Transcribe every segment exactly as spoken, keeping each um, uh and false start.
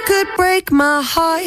could break my heart.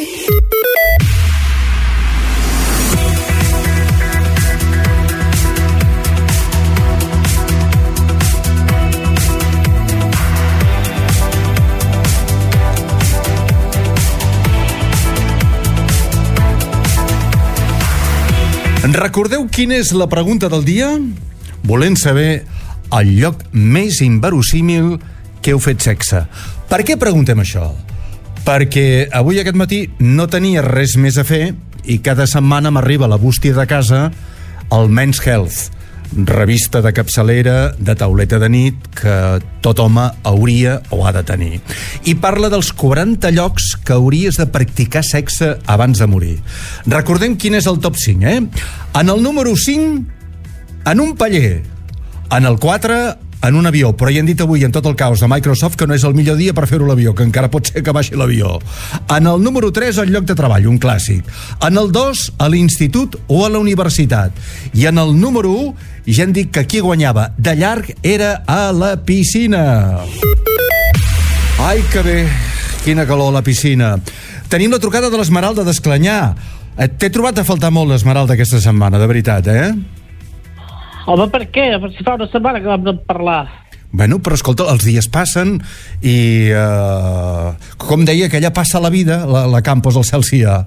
Recordeu quina és la pregunta del dia? Volem saber el lloc més inverosímil que heu fet sexe. Per què preguntem això? Perquè avui aquest matí no tenia res més a fer i cada setmana m'arriba la bústia de casa el Men's Health, revista de capçalera de tauleta de nit que tot home hauria o ha de tenir. I parla dels quaranta llocs que hauries de practicar sexe abans de morir. Recordem quin és el top cinc, eh? En el número cinc, en un paller. En el quatre, en un avió. Però ja han dit avui en tot el caos de Microsoft que no és el millor dia per fer-ho a l'avió, que encara pot ser que baixi l'avió. En el número tres, al lloc de treball, un clàssic. En el dos, a l'institut o a la universitat. I en el número u, ja han dit que qui guanyava de llarg era a la piscina. Ai, que bé, quina calor a la piscina. Tenim la trucada de l'Esmeralda d'Esclanyà. T'he trobat a faltar molt l'Esmeralda aquesta setmana, de veritat, eh? Home, per què? Per si fa una setmana que vam de parlar. Bueno, però escolta, els dies passen i, uh, com deia, que allà passa la vida, la, la Campos, el Celsià.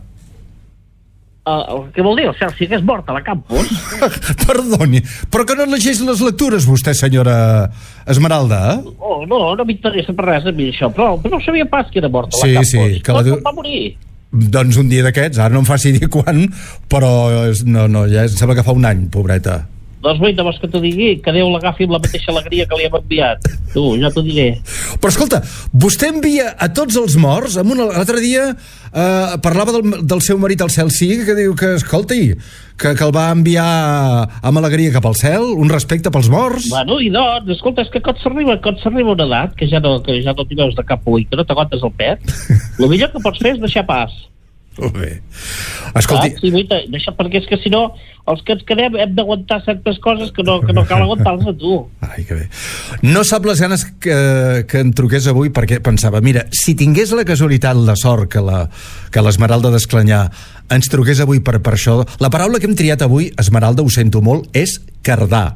Uh, què vol dir? El Celsià que és mort a la Campos? Perdoni, però que no llegeix les lectures, vostè, senyora Esmeralda? Oh, no, no m'interessa per res a mi això, però, però no sabia pas que era mort a la sí, Campos. Sí, que la... Com va morir? Doncs un dia d'aquests, ara no em faci dir quan, però no, no, ja sembla que fa un any, pobreta. Doncs bé, vols que t'ho digui? Que Déu l'agafi amb la mateixa alegria que li hem enviat. Tu, ja t'ho diré. Però escolta, vostè envia a tots els morts, amb una, l'altre dia eh, parlava del, del seu marit al cel, sí, que diu que, escolti, que, que el va enviar amb alegria cap al cel, un respecte pels morts. Bueno, i doncs, escolta, és que quan s'arriba, quan s'arriba una edat, que ja no, que ja no t'hi veus de cap ull, que no t'aguantes el pet, el millor que pots fer és deixar pas. Molt bé. Escolti... Ah, sí, vull deixar, perquè és que si no, els que ens quedem hem d'aguantar certes coses que no, que no cal aguantar-les a tu. Ai, que bé. No sap les ganes que, que em truqués avui, perquè pensava, mira, si tingués la casualitat, la sort que la, que l'Esmeralda d'Esclanyà ens truqués avui per, per això, la paraula que hem triat avui, Esmeralda, ho sento molt, és cardar.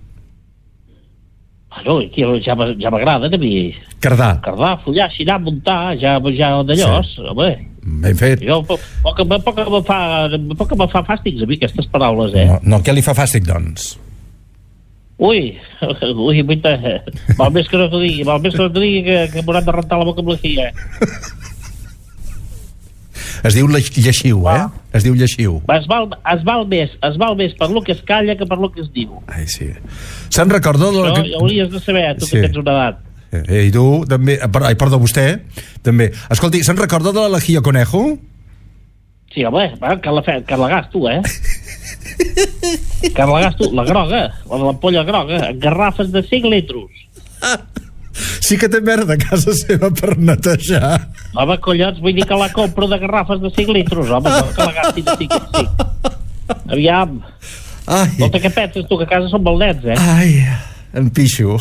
Bueno, ja, ja m'agrada a mi. Cardar. Cardar, follar, xinar, muntar, ja, ja d'allòs, sí. Home. Ben fet. Jo, poc, poc, poc, me fa, poc me fa fàstics a mi aquestes paraules, eh? No, no, què li fa fàstic, doncs? Ui, ui, vuita, val més que no t'ho digui, val més que no t'ho digui que, que m'hauran de rentar la boca amb la filla. Es diu lleixiu, eh? Es diu lleixiu. Es val, es val més, es val més per lo que es calla que per lo que es diu. Ai, sí. Se'n recorda... No, que... ja hauries de saber, tu sí. Que tens una edat. Eh, I tu, també... Ai, perdó, vostè, també. Escolti, se'n recorda de la Lejía Conejo? Sí, home, que la, que la gas tu, eh? Que la gas tu, la groga, l'ampolla groga, garrafes de cinc litros. Sí que té merda a casa seva per netejar. Home, collons, vull dir que la compro de garrafes de cinc litros, home, no que la gasti de cinc en cinc. Aviam. Ai. No sé què penses tu, que a casa són baldets, eh? Ai, em pixo.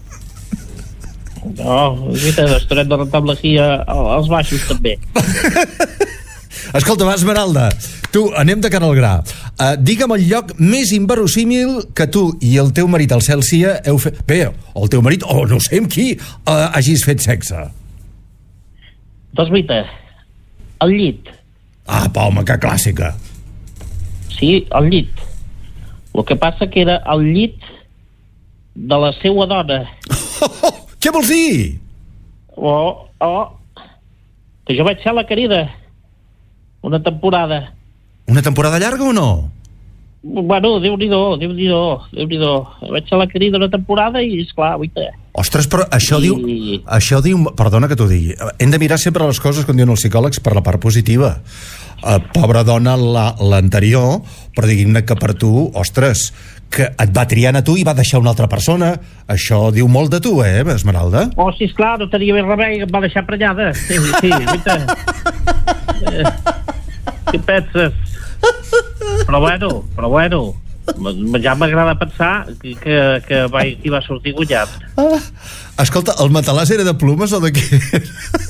No, estarem de rentar amb l'aquí als baixos, també. Escolta, va, Esmeralda, tu, anem de cara al gra. Uh, digue'm el lloc més inverosímil que tu i el teu marit, el Celsià, heu fet... Bé, el teu marit, o oh, no sé amb qui, uh, hagis fet sexe. Doncs mira, al llit. Ah, pa, home, que clàssica. Sí, al llit. El que passa que era al llit de la seua dona. Oh, oh, què vols dir? Oh, oh, que jo vaig ser la querida una temporada. Una temporada llarga o no? Bueno, Déu-n'hi-do, Déu-n'hi-do, Déu-n'hi-do. Vaig ser la querida una temporada i, esclar, uita. Ostres, però això I... diu... Això diu... Perdona que t'ho digui. Hem de mirar sempre les coses, com diuen els psicòlegs, per la part positiva. Uh, pobra dona, la, l'anterior, però diguem-ne que per tu, ostres, que et va triant a tu i va deixar una altra persona. Això diu molt de tu, eh, Esmeralda? Oh, sí, esclar, no tenia més remei, em va deixar prenyada. Sí, sí, uita. Eh, què penses? Però bueno, però bueno, ja m'agrada pensar que, que, que va, qui va sortir guanyant. Ah, escolta, el matalàs era de plomes o de què?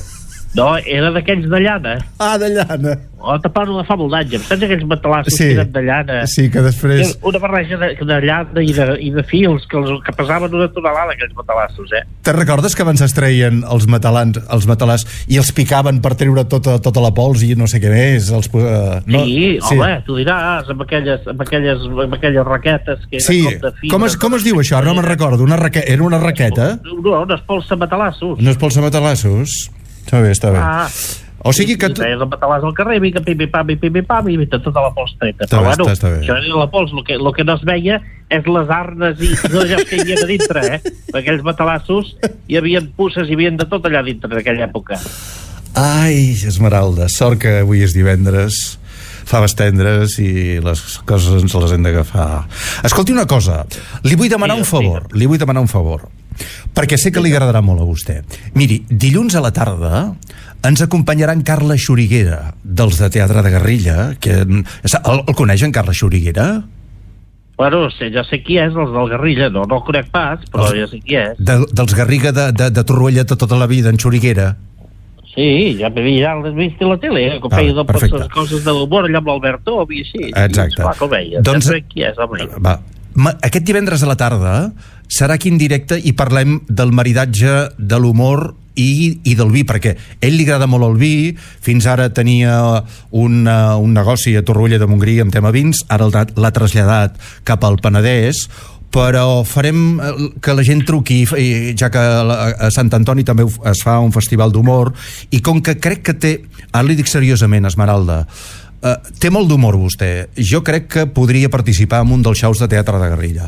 No, era d'aquells de llana. Ah, de llana. O te parlo de fa molt d'anys. Saps aquells matalassos Sí. que eren de llana? Sí, que després... Una barreja de, de llana i de, i de fils que, els, que pesaven una tonelada, aquells matalassos, eh? Te'n recordes que abans es treien els matalans, els matalars i els picaven per treure tota, tota la pols i no sé què més? Els, uh, no? Sí, home, tu diràs, amb aquelles, amb aquelles, amb aquelles raquetes que Sí, eren com de fibra. com es, com es diu això? No me'n recordo. Una raque... Era una raqueta? No, una espolsa matalassos. No es polsa matalassos? Està bé, està bé. Ah, O sigui que... i treies el matalàs al carrer, mica pim-pim-pam, pim-pim-pam, i tota la pols treta. Està Però bé, bueno, està, està bé. això era la pols, el que, el que no es veia és les arnes i no ja que hi havia a dintre, eh? Aquells matalassos hi havia pusses, hi havia de tot allà dintre d'aquella època. Ai, Esmeralda, sort que avui és divendres, faves tendres i les coses ens les hem d'agafar. Escolti una cosa, li vull demanar un favor, li vull demanar un favor, perquè sé que li agradarà molt a vostè. Miri, dilluns a la tarda ens acompanyarà en Carla Xuriguera, dels de Teatre de Guerrilla, que el, el coneix en Carla Xuriguera? Bueno, sé, ja sé qui és, els del Guerrilla, no, no el conec pas, però Els- ja sé qui és. De, dels Garriga de, de, de Torroella de tota la vida, en Xuriguera. Sí, ja ja l'he vist a la tele, eh, com Ah, feia dobles perfecte. coses de l'humor allà amb l'Alberto, i així. Exacte. Clar, com veia, Doncs- ja sé qui és, home. Va. Ma- Aquest divendres a la tarda serà aquí en directe i parlem del maridatge de l'humor i, i del vi, perquè a ell li agrada molt el vi, fins ara tenia una, un negoci a Torroella de Montgrí amb tema vins, ara l'ha l'ha traslladat cap al Penedès, però farem eh, que la gent truqui, i ja que a a Sant Antoni també es fa un festival d'humor, i com que crec que té, ara li dic seriosament, Esmeralda, Uh, té molt d'humor vostè. Jo crec que podria participar en un dels shows de Teatre de Guerrilla.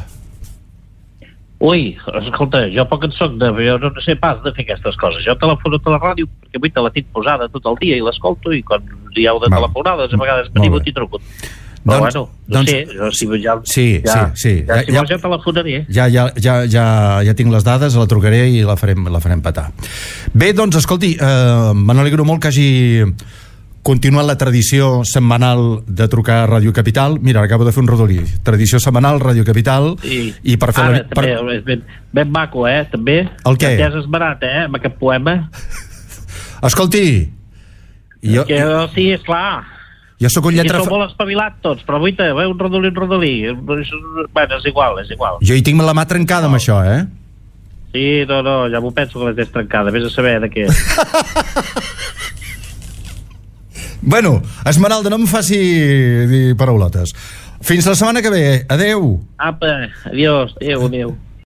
Ui, escolta, jo poc en soc de... Jo no sé pas de fer aquestes coses. Jo telefono a la ràdio perquè avui te la tinc posada tot el dia i l'escolto, i quan hi heu de Val. telefonades a vegades Molt veniu bé. i truco. Però Doncs- bueno, no doncs- sé, jo, si ja, Sí, ja, sí, sí. Ja, Ja- si ja- vols ja telefonaré. Ja, ja, ja, ja, ja tinc les dades, la trucaré i la farem, la farem petar. Bé, doncs, escolti, eh, me n'alegro molt que hagi continuat la tradició setmanal de trucar a Ràdio Capital. Mira, acabo de fer un rodolí. Tradició setmanal, Ràdio Capital. I, I per fer ara, la, per... també, és ben, ben maco, eh, també. El què? Ja t'has esmerat, eh, amb aquest poema. Escolti, jo, Que, sí, esclar. jo sóc un I lletra... sou molt espavilat tots, però avui te, eh, un rodolí, un rodolí. Bueno, és igual, és igual. Jo hi tinc la mà trencada amb això, eh? Sí, no, no, ja m'ho penso que l'has trencada. Vés a saber de què. Bueno, Esmeralda, no em faci dir paraulotes. Fins la setmana que ve. Adeu. Apa, adiós, adéu, adéu.